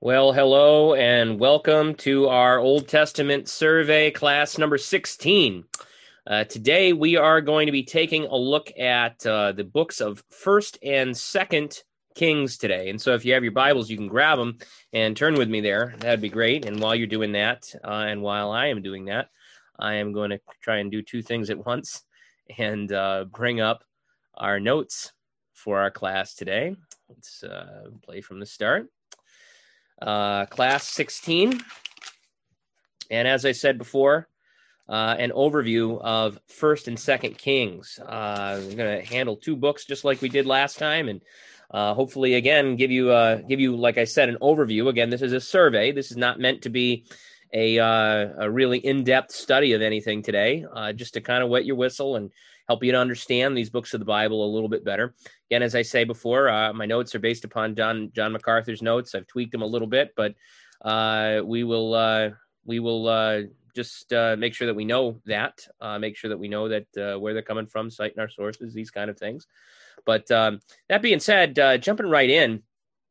Well, hello and welcome to our Old Testament survey, class number 16. Today we are going to be taking a look at the books of 1st and 2nd Kings today. And so if you have your Bibles, you can grab them and turn with me there. That'd be great. And while you're doing that, and while I am doing that, I am going to try and do two things at once and bring up our notes for our class today. Let's play from the start. Class 16. And as I said before, an overview of 1st and 2nd Kings. We're going to handle two books just like we did last time, and hopefully, again, give you, like I said, an overview. Again, this is a survey. This is not meant to be a really in-depth study of anything today, just to kind of wet your whistle and help you to understand these books of the Bible a little bit better. Again, as I say before, my notes are based upon John MacArthur's notes. I've tweaked them a little bit, but we will just make sure that we know that, make sure that we know that where they're coming from, citing our sources, these kind of things. But that being said, jumping right in,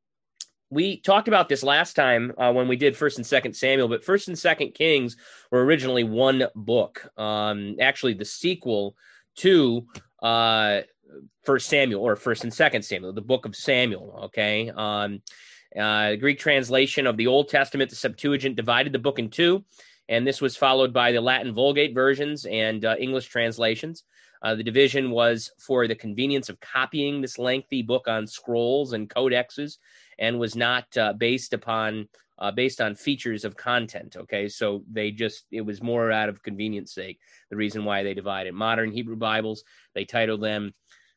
we talked about this last time when we did 1st and 2nd Samuel, but 1st and 2nd Kings were originally one book. Actually, the sequel to 1st Samuel, or 1st and 2nd Samuel, the book of Samuel, okay? The Greek translation of the Old Testament, the Septuagint, divided the book in two, and this was followed by the Latin Vulgate versions and English translations. The division was for the convenience of copying this lengthy book on scrolls and codexes, and was not based on features of content. Okay, so it was more out of convenience sake, the reason why they divided. Modern Hebrew Bibles, they titled them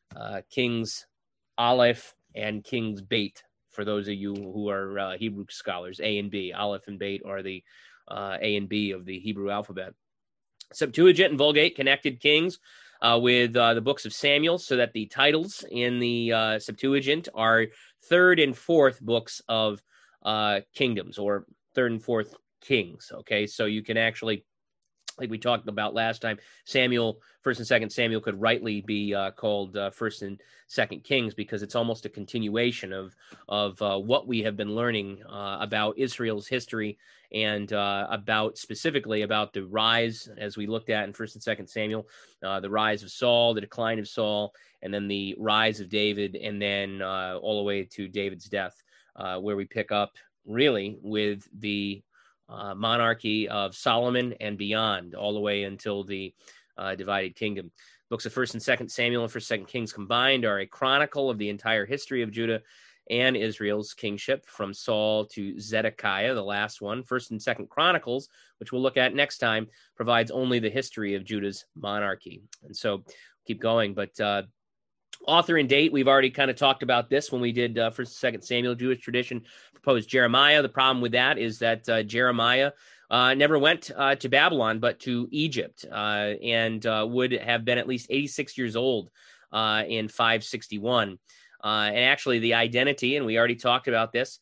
King's Aleph and King's Beit. For those of you who are Hebrew scholars, A and B, Aleph and Beit are the A and B of the Hebrew alphabet. Septuagint and Vulgate connected Kings with the books of Samuel, so that the titles in the Septuagint are 3rd and 4th books of kingdoms, or 3rd and 4th kings. Okay, so you can actually, like we talked about last time, Samuel, 1st and 2nd Samuel could rightly be called 1st and 2nd Kings, because it's almost a continuation of what we have been learning about Israel's history, and specifically about the rise, as we looked at in 1st and 2nd Samuel, the rise of Saul, the decline of Saul, and then the rise of David, and then all the way to David's death, where we pick up really with the monarchy of Solomon and beyond, all the way until the divided kingdom. Books of 1st and 2nd Samuel and 1st and 2nd Kings combined are a chronicle of the entire history of Judah and Israel's kingship, from Saul to Zedekiah, the last one. 1st and 2nd Chronicles, which we'll look at next time, provides only the history of Judah's monarchy. And so keep going, but author and date, we've already kind of talked about this when we did 1st and 2nd Samuel. Jewish tradition proposed Jeremiah. The problem with that is that Jeremiah never went to Babylon, but to Egypt, and would have been at least 86 years old in 561. And actually the identity, and we already talked about this,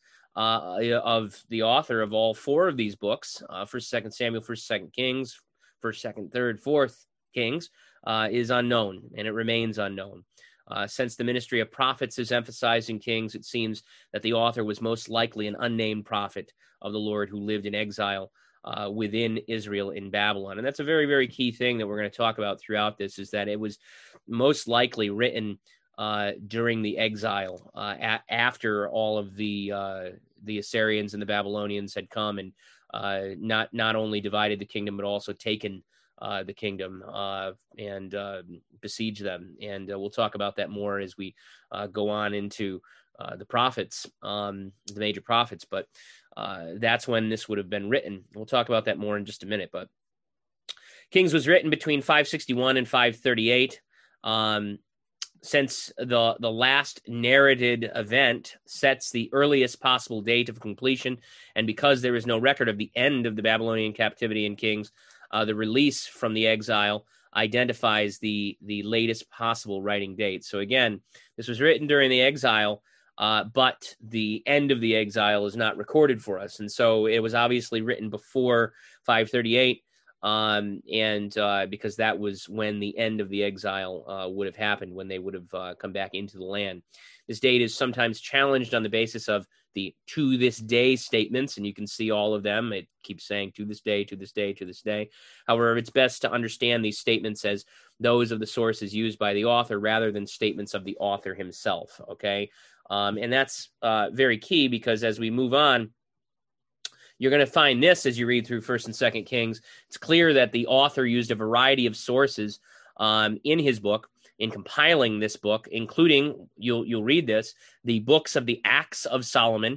of the author of all four of these books, 1st, 2nd Samuel, 1st, 2nd Kings, 1st, 2nd, 3rd, 4th Kings, is unknown, and it remains unknown. Since the ministry of prophets is emphasized in Kings, it seems that the author was most likely an unnamed prophet of the Lord who lived in exile within Israel in Babylon. And that's a very, very key thing that we're going to talk about throughout this, is that it was most likely written during the exile, after all of the Assyrians and the Babylonians had come and not only divided the kingdom, but also taken the kingdom and besiege them. And we'll talk about that more as we go on into the prophets, the major prophets. But that's when this would have been written. We'll talk about that more in just a minute. But Kings was written between 561 and 538. Since the last narrated event sets the earliest possible date of completion, and because there is no record of the end of the Babylonian captivity in Kings, the release from the exile identifies the latest possible writing date. So again, this was written during the exile, but the end of the exile is not recorded for us. And so it was obviously written before 538, because that was when the end of the exile would have happened, when they would have come back into the land. This date is sometimes challenged on the basis of the to this day statements, and you can see all of them. It keeps saying to this day, to this day, to this day. However, it's best to understand these statements as those of the sources used by the author rather than statements of the author himself, okay? And that's very key, because as we move on, you're going to find this as you read through 1st and 2nd Kings. It's clear that the author used a variety of sources in his book, in compiling this book, including, you'll read this, the books of the Acts of Solomon,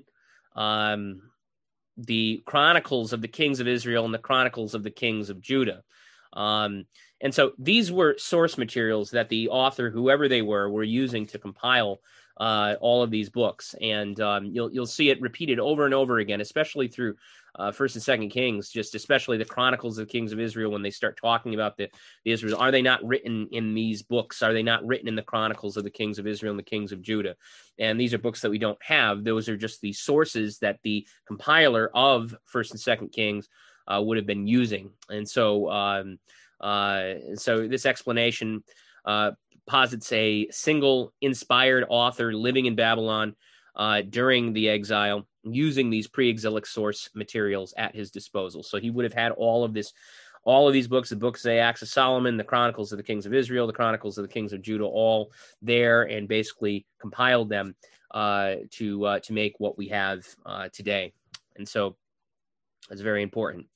the Chronicles of the Kings of Israel, and the Chronicles of the Kings of Judah. And so these were source materials that the author, whoever they were using to compile all of these books. And you'll see it repeated over and over again, especially through 1st and 2nd Kings, just especially the Chronicles of the Kings of Israel. When they start talking about the Israel, are they not written in these books? Are they not written in the Chronicles of the Kings of Israel and the Kings of Judah? And these are books that we don't have. Those are just the sources that the compiler of 1st and 2nd Kings would have been using. And so so this explanation posits a single inspired author living in Babylon during the exile, using these pre-exilic source materials at his disposal. So he would have had all of these books, the books of the Acts of Solomon, the Chronicles of the Kings of Israel, the Chronicles of the Kings of Judah, all there, and basically compiled them to make what we have today. And so that's very important.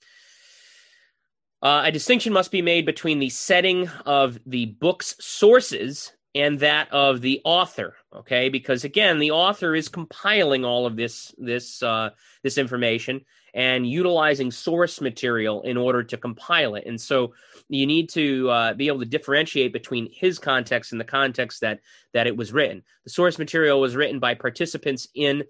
A distinction must be made between the setting of the book's sources and that of the author, okay? Because again, the author is compiling all of this information and utilizing source material in order to compile it. And so you need to be able to differentiate between his context and the context that it was written. The source material was written by participants in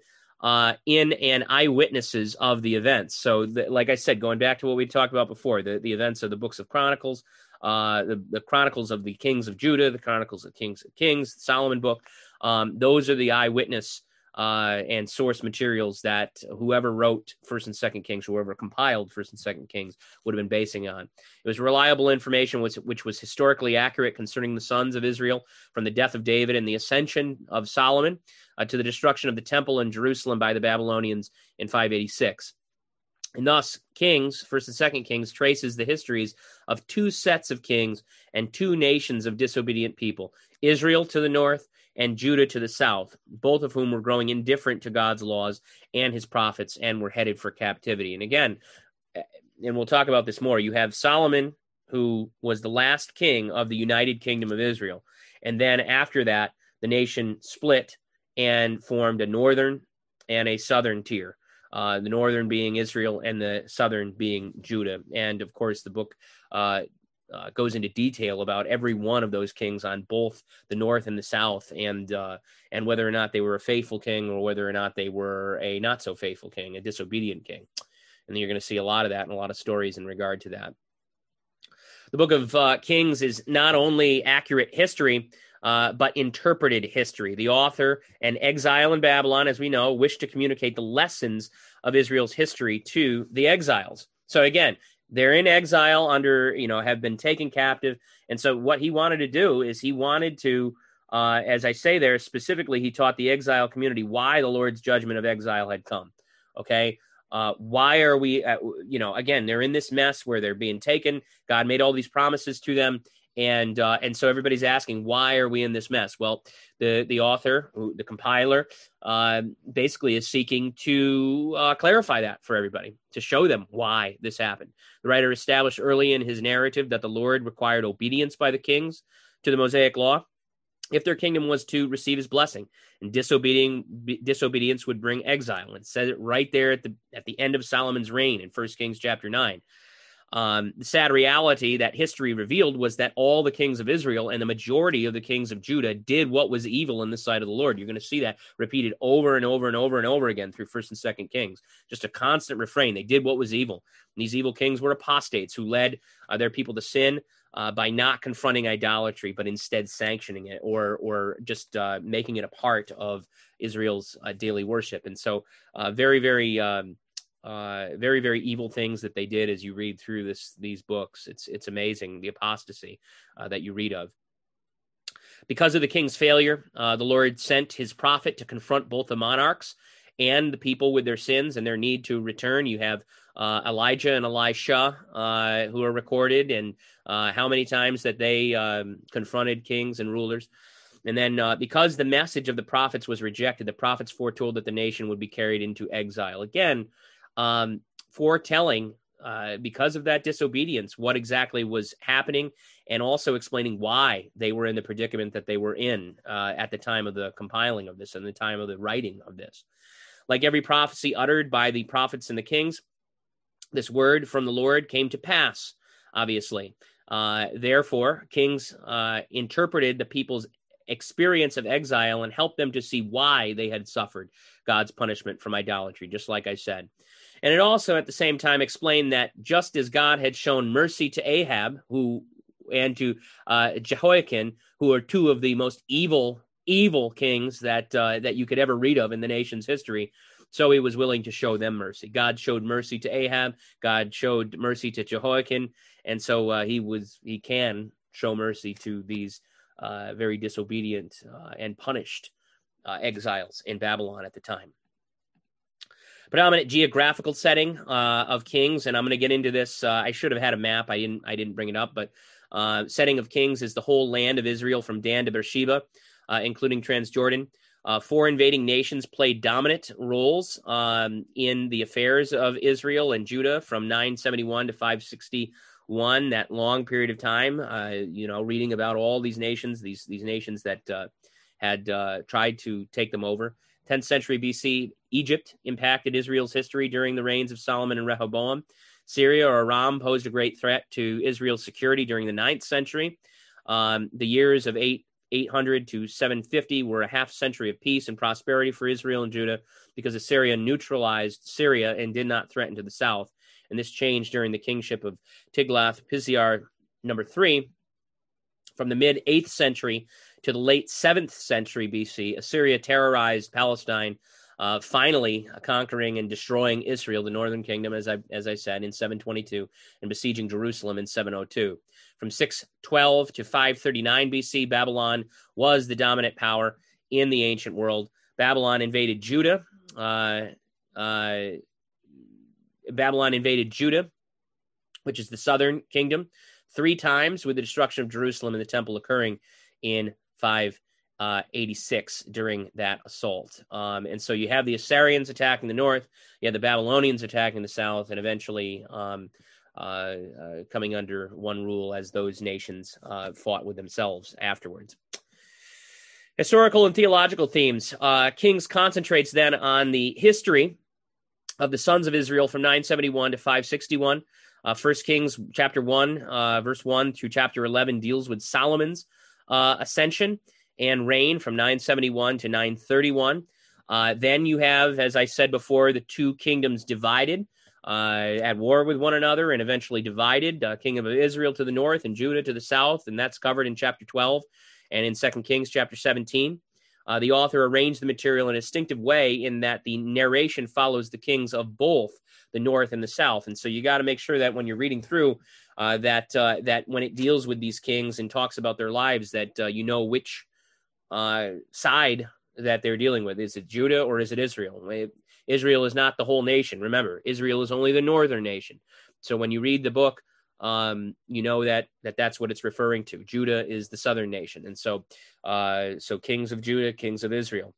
and eyewitnesses of the events. So, like I said, going back to what we talked about before, the events of the books of Chronicles, the Chronicles of the Kings of Judah, the Chronicles of Kings, the Solomon book, those are the eyewitness and source materials that whoever wrote 1st and 2nd Kings, whoever compiled 1st and 2nd Kings, would have been basing on. It was reliable information which was historically accurate concerning the sons of Israel, from the death of David and the ascension of Solomon to the destruction of the temple in Jerusalem by the Babylonians in 586. And thus, Kings, 1st and 2nd Kings, traces the histories of two sets of kings and two nations of disobedient people, Israel to the north and Judah to the south, both of whom were growing indifferent to God's laws and his prophets and were headed for captivity. And again, and we'll talk about this more, you have Solomon, who was the last king of the United Kingdom of Israel. And then after that, the nation split and formed a northern and a southern tier. The northern being Israel and the southern being Judah. And of course, the book goes into detail about every one of those kings on both the north and the south, and whether or not they were a faithful king or whether or not they were a not so faithful king, a disobedient king. And you're going to see a lot of that and a lot of stories in regard to that. The book of Kings is not only accurate history, but interpreted history. The author, an exile in Babylon, as we know, wished to communicate the lessons of Israel's history to the exiles. So again, they're in exile under, have been taken captive. And so what he wanted to do is he wanted to, as I say there, specifically, he taught the exile community why the Lord's judgment of exile had come. Okay. Why are we, again, they're in this mess where they're being taken. God made all these promises to them. And so everybody's asking, why are we in this mess? Well, the author, the compiler, basically is seeking to clarify that for everybody, to show them why this happened. The writer established early in his narrative that the Lord required obedience by the kings to the Mosaic law if their kingdom was to receive his blessing, and disobedience would bring exile. It says it right there at the end of Solomon's reign in 1 Kings chapter 9. The sad reality that history revealed was that all the kings of Israel and the majority of the kings of Judah did what was evil in the sight of the Lord. You're going to see that repeated over and over and over and over again through 1st and 2nd Kings. Just a constant refrain. They did what was evil. And these evil kings were apostates who led their people to sin by not confronting idolatry, but instead sanctioning it or just making it a part of Israel's daily worship. And so very, very evil things that they did as you read through these books. It's amazing, the apostasy that you read of. Because of the king's failure, the Lord sent his prophet to confront both the monarchs and the people with their sins and their need to return. You have Elijah and Elisha, who are recorded, and how many times that they confronted kings and rulers. And then because the message of the prophets was rejected, the prophets foretold that the nation would be carried into exile. Again, foretelling, because of that disobedience, what exactly was happening, and also explaining why they were in the predicament that they were in at the time of the compiling of this and the time of the writing of this. Like every prophecy uttered by the prophets and the kings, this word from the Lord came to pass, obviously. Therefore, kings interpreted the people's experience of exile and helped them to see why they had suffered God's punishment from idolatry, just like I said. And it also, at the same time, explained that just as God had shown mercy to Ahab and to Jehoiakim, who are two of the most evil kings that you could ever read of in the nation's history, so he was willing to show them mercy. God showed mercy to Ahab. God showed mercy to Jehoiakim, and so he can show mercy to these very disobedient and punished exiles in Babylon at the time. Predominant geographical setting of kings, and I'm going to get into this. I should have had a map. I didn't bring it up, but setting of kings is the whole land of Israel from Dan to Beersheba, including Transjordan. 4 invading nations played dominant roles in the affairs of Israel and Judah from 971 to 561. That long period of time, reading about all these nations, these nations that had tried to take them over. 10th century BC, Egypt impacted Israel's history during the reigns of Solomon and Rehoboam. Syria or Aram posed a great threat to Israel's security during the 9th century. The years of 800 to 750 were a half century of peace and prosperity for Israel and Judah because Assyria neutralized Syria and did not threaten to the south. And this changed during the kingship of Tiglath-Pileser III. From the mid-8th century to the late 7th century BC, Assyria terrorized Palestine, finally conquering and destroying Israel, the northern kingdom, as I said, in 722, and besieging Jerusalem in 702. From 612 to 539 BC, Babylon was the dominant power in the ancient world. Babylon invaded Judah. Which is the southern kingdom, 3 times, with the destruction of Jerusalem and the temple occurring in 586 during that assault. And so you have the Assyrians attacking the north, you have the Babylonians attacking the south, and eventually coming under one rule as those nations fought with themselves afterwards. Historical and theological themes. Kings concentrates then on the history of the sons of Israel from 971 to 561. 1 Kings chapter 1, verse 1 through chapter 11 deals with Solomon's ascension and reign from 971 to 931. Then you have, as I said before, the 2 kingdoms divided, at war with one another and eventually divided. Kingdom of Israel to the north and Judah to the south, and that's covered in chapter 12 and in 2 Kings chapter 17. The author arranged the material in a distinctive way in that the narration follows the kings of both the north and the south. And so you got to make sure that when you're reading through that when it deals with these kings and talks about their lives, that you know which side that they're dealing with. Is it Judah or is it Israel? Israel is not the whole nation. Remember, Israel is only the northern nation. So when you read the book, you know that's what it's referring to. Judah is the southern nation. And so kings of Judah, kings of Israel.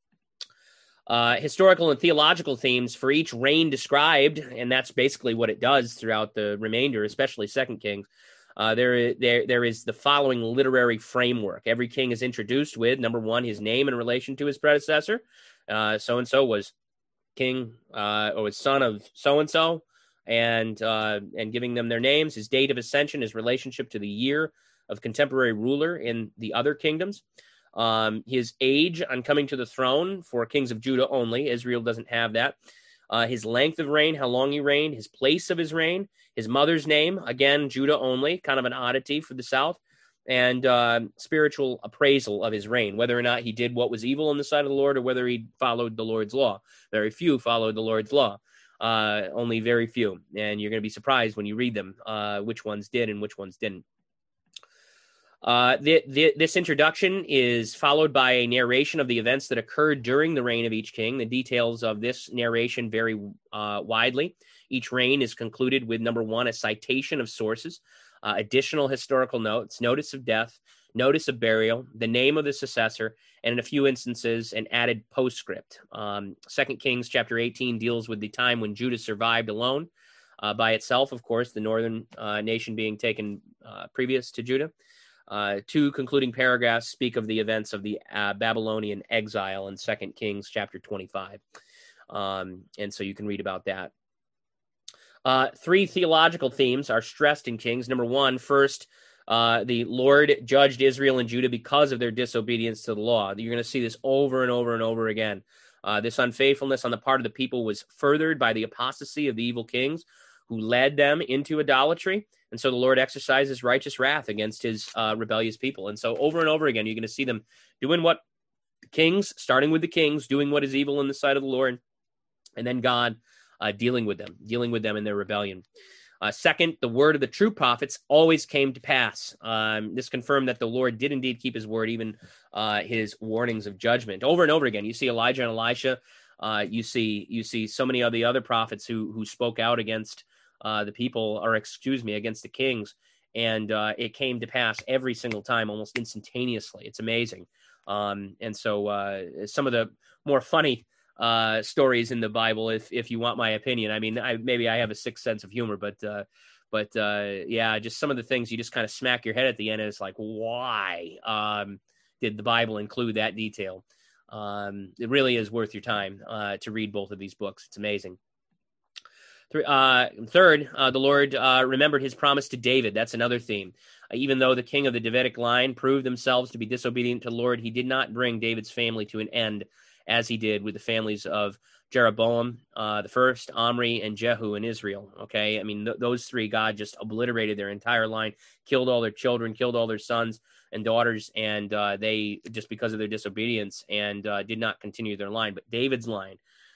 Historical and theological themes for each reign described, and that's basically what it does throughout the remainder, especially 2 Kings. There is the following literary framework. Every king is introduced with, number 1, his name in relation to his predecessor. So-and-so was king or was son of so-and-so, and giving them their names, his date of ascension, his relationship to the year of contemporary ruler in the other kingdoms, his age on coming to the throne for kings of Judah only. Israel doesn't have that. His length of reign, how long he reigned, his place of his reign, his mother's name, again, Judah only, kind of an oddity for the south, and spiritual appraisal of his reign, whether or not he did what was evil in the sight of the Lord or whether he followed the Lord's law. Very few followed the Lord's law, only very few. And you're going to be surprised when you read them, which ones did and which ones didn't. This introduction is followed by a narration of the events that occurred during the reign of each king. The details of this narration vary widely. Each reign is concluded with, number one, a citation of sources, additional historical notes, notice of death, notice of burial, the name of the successor, and in a few instances, an added postscript. 2 Kings chapter 18 deals with the time when Judah survived alone by itself, of course, the northern nation being taken previous to Judah. Two concluding paragraphs speak of the events of the Babylonian exile in 2 Kings chapter 25. And so you can read about that. Three theological themes are stressed in Kings. Number one, first, the Lord judged Israel and Judah because of their disobedience to the law. You're going to see this over and over and over again. This unfaithfulness on the part of the people was furthered by the apostasy of the evil kings who led them into idolatry. And so the Lord exercises righteous wrath against his rebellious people. And so over and over again, you're going to see them doing what kings, starting with the kings, doing what is evil in the sight of the Lord, and then God dealing with them in their rebellion. Second, the word of the true prophets always came to pass. This confirmed that the Lord did indeed keep his word, even his warnings of judgment. Over and over again, you see Elijah and Elisha. You see so many of the other prophets who spoke out against the people, or against the kings, and it came to pass every single time, almost instantaneously. It's amazing. And so some of the more funny stories in the Bible, if you want my opinion. I mean, maybe I have a sick sense of humor, but yeah, just some of the things you just kind of smack your head at the end, and it's like, why did the Bible include that detail? It really is worth your time to read both of these books. It's amazing. Third, the Lord remembered his promise to David. That's another theme. Even though the king of the Davidic line proved themselves to be disobedient to the Lord, he did not bring David's family to an end, as he did with the families of Jeroboam the first, Omri, and Jehu in Israel. Okay, I mean, those three, God just obliterated their entire line, killed all their children, killed all their sons and daughters, and they, just because of their disobedience, and did not continue their line. But David's line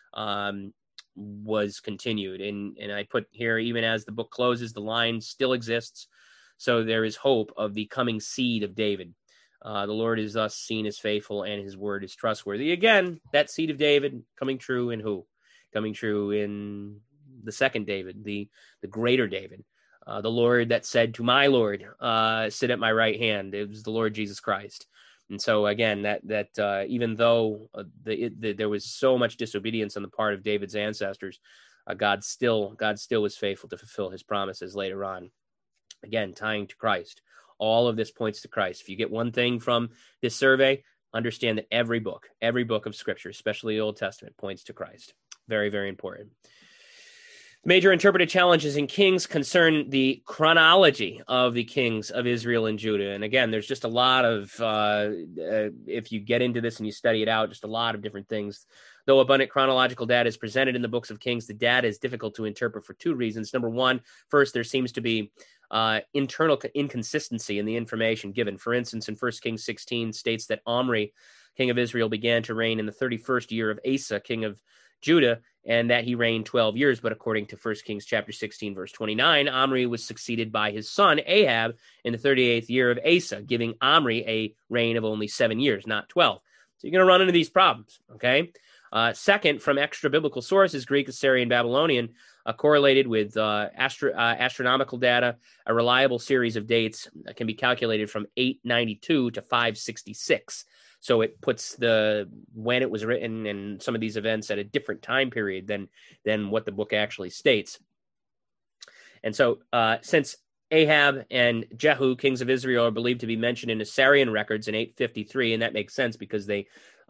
was continued. And I put here, even as the book closes, the line still exists. So there is hope of the coming seed of David. The Lord is thus seen as faithful, and his word is trustworthy. Again, that seed of David coming true in who? Coming true in the second David, the greater David. The Lord that said to my Lord, sit at my right hand. It was the Lord Jesus Christ. And so again, that even though there was so much disobedience on the part of David's ancestors, God still was faithful to fulfill his promises later on. Again, tying to Christ. All of this points to Christ. If you get one thing from this survey, understand that every book of Scripture, especially the Old Testament, points to Christ. Very, very important. Major interpretive challenges in Kings concern the chronology of the kings of Israel and Judah. And again, there's just a lot of, if you get into this and you study it out, just a lot of different things. Though abundant chronological data is presented in the books of Kings, the data is difficult to interpret for two reasons. Number one, first, there seems to be internal inconsistency in the information given. For instance, in 1 Kings 16 states that Omri, king of Israel, began to reign in the 31st year of Asa, king of Judah, and that he reigned 12 years. But according to 1 Kings chapter 16, verse 29, Omri was succeeded by his son Ahab in the 38th year of Asa, giving Omri a reign of only 7 years, not 12. So you're going to run into these problems, okay? Second, from extra-biblical sources, Greek, Assyrian, Babylonian, correlated with astronomical data, a reliable series of dates can be calculated from 892 to 566. So it puts when it was written and some of these events at a different time period than what the book actually states. And so since Ahab and Jehu, kings of Israel, are believed to be mentioned in Assyrian records in 853, and that makes sense because they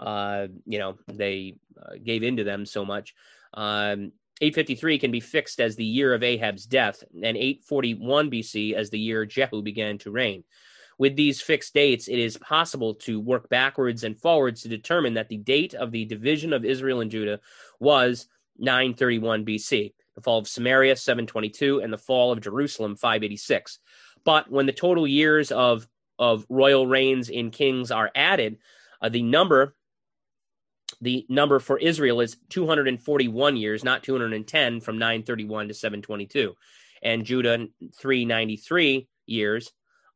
gave into them so much. 853 can be fixed as the year of Ahab's death, and 841 BC as the year Jehu began to reign. With these fixed dates, it is possible to work backwards and forwards to determine that the date of the division of Israel and Judah was 931 BC, the fall of Samaria, 722, and the fall of Jerusalem, 586. But when the total years of royal reigns in kings are added, the number for Israel is 241 years, not 210, from 931 to 722. And Judah, 393 years,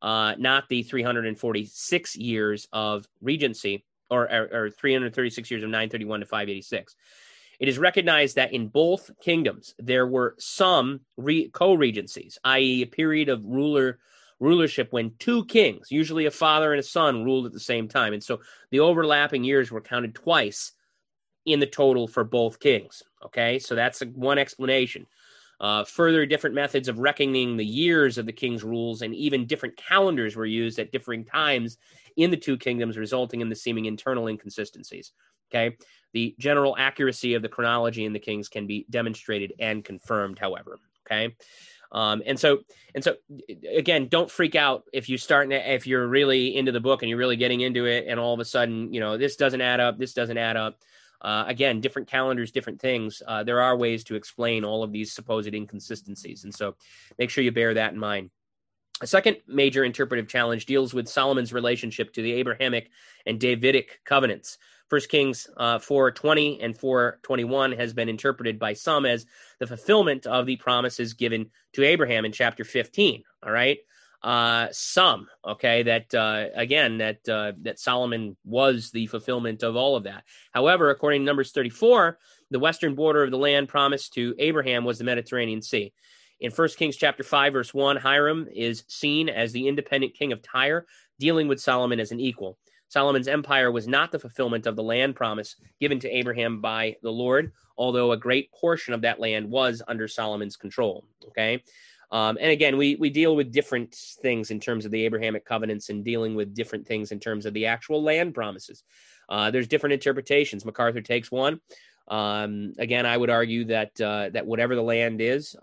not the 346 years of regency, or 336 years of 931 to 586. It is recognized that in both kingdoms, there were some co-regencies, i.e. a period of rulership when two kings, usually a father and a son, ruled at the same time. And so the overlapping years were counted twice in the total for both kings. Okay, so that's one explanation. Further, different methods of reckoning the years of the king's rules and even different calendars were used at differing times in the two kingdoms, resulting in the seeming internal inconsistencies. Okay, the general accuracy of the chronology in the kings can be demonstrated and confirmed, however. Okay, and so again, don't freak out if if you're really into the book and you're really getting into it, and all of a sudden, this doesn't add up. This doesn't add up. Again, different calendars, different things. There are ways to explain all of these supposed inconsistencies, and so make sure you bear that in mind. A second major interpretive challenge deals with Solomon's relationship to the Abrahamic and Davidic covenants. 1 Kings 4:20 and 4:21 has been interpreted by some as the fulfillment of the promises given to Abraham in chapter 15. All right. Some, okay, that Solomon was the fulfillment of all of that. However, according to Numbers 34, the western border of the land promised to Abraham was the Mediterranean Sea. In 1 Kings chapter 5, verse 1, Hiram is seen as the independent king of Tyre, dealing with Solomon as an equal. Solomon's empire was not the fulfillment of the land promise given to Abraham by the Lord, although a great portion of that land was under Solomon's control, okay? And again, we deal with different things in terms of the Abrahamic covenants and dealing with different things in terms of the actual land promises. There's different interpretations. MacArthur takes one. Again, I would argue that whatever the land is,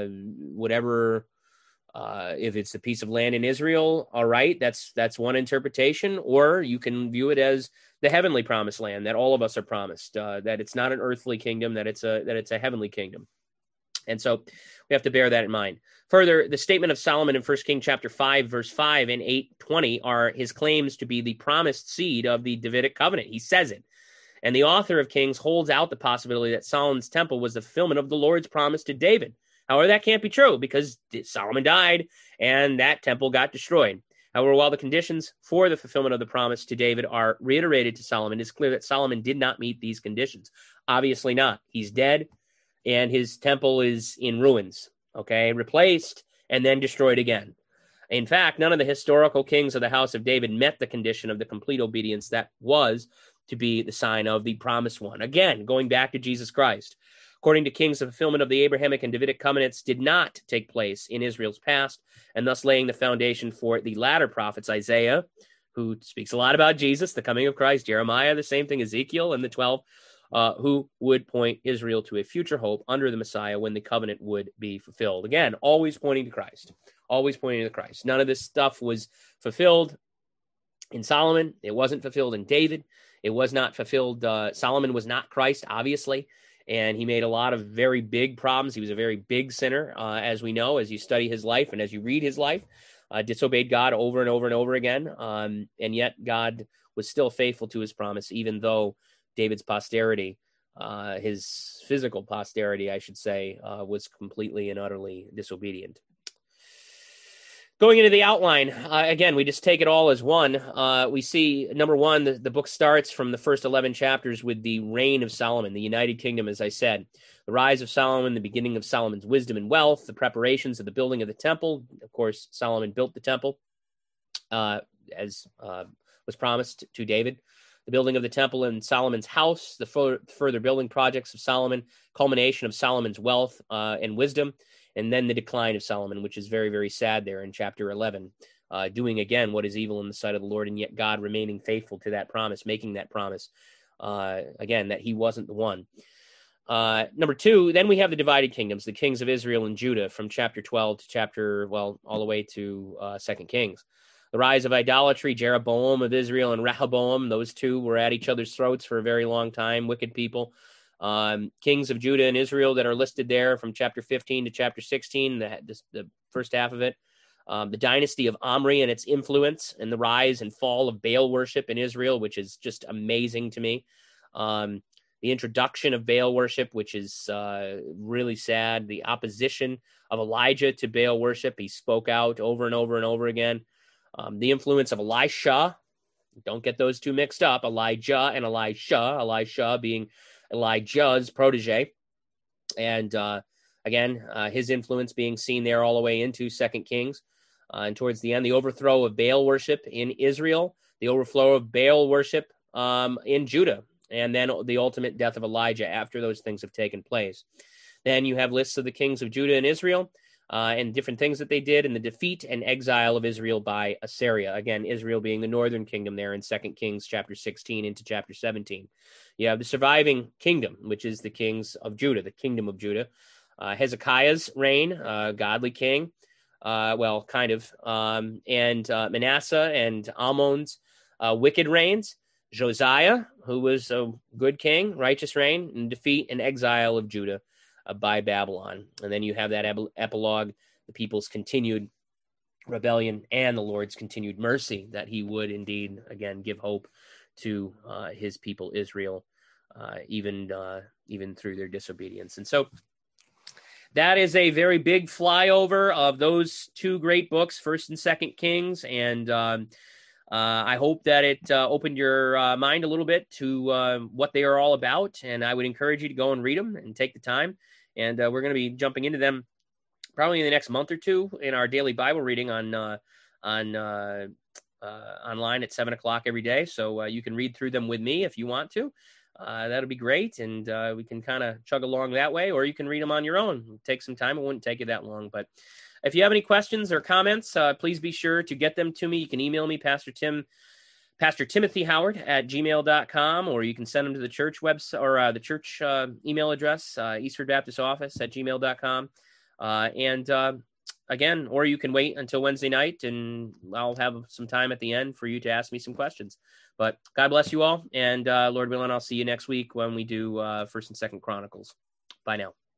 if it's a piece of land in Israel, all right, that's one interpretation. Or you can view it as the heavenly promised land that all of us are promised. That it's not an earthly kingdom, that it's a heavenly kingdom. And so we have to bear that in mind. Further, the statement of Solomon in 1 Kings chapter 5, verse 5 and 8:20 are his claims to be the promised seed of the Davidic covenant. He says it. And the author of Kings holds out the possibility that Solomon's temple was the fulfillment of the Lord's promise to David. However, that can't be true because Solomon died and that temple got destroyed. However, while the conditions for the fulfillment of the promise to David are reiterated to Solomon, it's clear that Solomon did not meet these conditions. Obviously not. He's dead and his temple is in ruins, okay, replaced and then destroyed again. In fact, none of the historical kings of the house of David met the condition of the complete obedience that was to be the sign of the promised one. Again, going back to Jesus Christ. According to Kings, the fulfillment of the Abrahamic and Davidic covenants did not take place in Israel's past, and thus laying the foundation for the latter prophets, Isaiah, who speaks a lot about Jesus, the coming of Christ, Jeremiah, the same thing, Ezekiel, and the 12, who would point Israel to a future hope under the Messiah when the covenant would be fulfilled. Again, always pointing to Christ, always pointing to Christ. None of this stuff was fulfilled in Solomon. It wasn't fulfilled in David. It was not fulfilled. Solomon was not Christ, obviously, and he made a lot of very big problems. He was a very big sinner, as we know, as you study his life and as you read his life, disobeyed God over and over and over again, and yet God was still faithful to his promise, even though David's posterity, his physical posterity, I should say, was completely and utterly disobedient. Going into the outline, again, we just take it all as one. We see, number one, the book starts from the first 11 chapters with the reign of Solomon, the United Kingdom, as I said. The rise of Solomon, the beginning of Solomon's wisdom and wealth, the preparations of the building of the temple. Of course, Solomon built the temple, as was promised to David. The building of the temple in Solomon's house, the further building projects of Solomon, culmination of Solomon's wealth and wisdom, and then the decline of Solomon, which is very, very sad there in chapter 11, doing again what is evil in the sight of the Lord, and yet God remaining faithful to that promise, making that promise, again, that he wasn't the one. Number two, then we have the divided kingdoms, the kings of Israel and Judah from chapter 12 to all the way to 2 Kings. The rise of idolatry, Jeroboam of Israel and Rehoboam, those two were at each other's throats for a very long time, wicked people. Kings of Judah and Israel that are listed there from chapter 15 to chapter 16, the first half of it. The dynasty of Omri and its influence and the rise and fall of Baal worship in Israel, which is just amazing to me. The introduction of Baal worship, which is really sad. The opposition of Elijah to Baal worship. He spoke out over and over and over again. The influence of Elisha, don't get those two mixed up, Elijah and Elisha being Elijah's protege. And again, his influence being seen there all the way into 2 Kings. And towards the end, the overthrow of Baal worship in Israel, the overflow of Baal worship in Judah, and then the ultimate death of Elijah after those things have taken place. Then you have lists of the kings of Judah and Israel and different things that they did, and the defeat and exile of Israel by Assyria. Again, Israel being the northern kingdom there in 2 Kings chapter 16 into chapter 17. You have the surviving kingdom, which is the kings of Judah, the kingdom of Judah. Hezekiah's reign, godly king, kind of, and Manasseh and Amon's wicked reigns. Josiah, who was a good king, righteous reign, and defeat and exile of Judah by Babylon. And then you have that epilogue, the people's continued rebellion and the Lord's continued mercy, that he would indeed, again, give hope to his people Israel, even through their disobedience. And so that is a very big flyover of those two great books, 1st and 2nd Kings, and I hope that it opened your mind a little bit to what they are all about, and I would encourage you to go and read them and take the time. And we're going to be jumping into them probably in the next month or two in our daily Bible reading online at 7:00 every day. So you can read through them with me if you want to. That'll be great, and we can kind of chug along that way, or you can read them on your own. Take some time. It wouldn't take you that long, but if you have any questions or comments, please be sure to get them to me. You can email me, Pastor Timothy Howard at gmail.com, or you can send them to the church website or the church email address, Eastford Baptist Office at gmail.com. Again, or you can wait until Wednesday night, and I'll have some time at the end for you to ask me some questions. But God bless you all, and Lord willing, I'll see you next week when we do 1st and 2nd Chronicles. Bye now.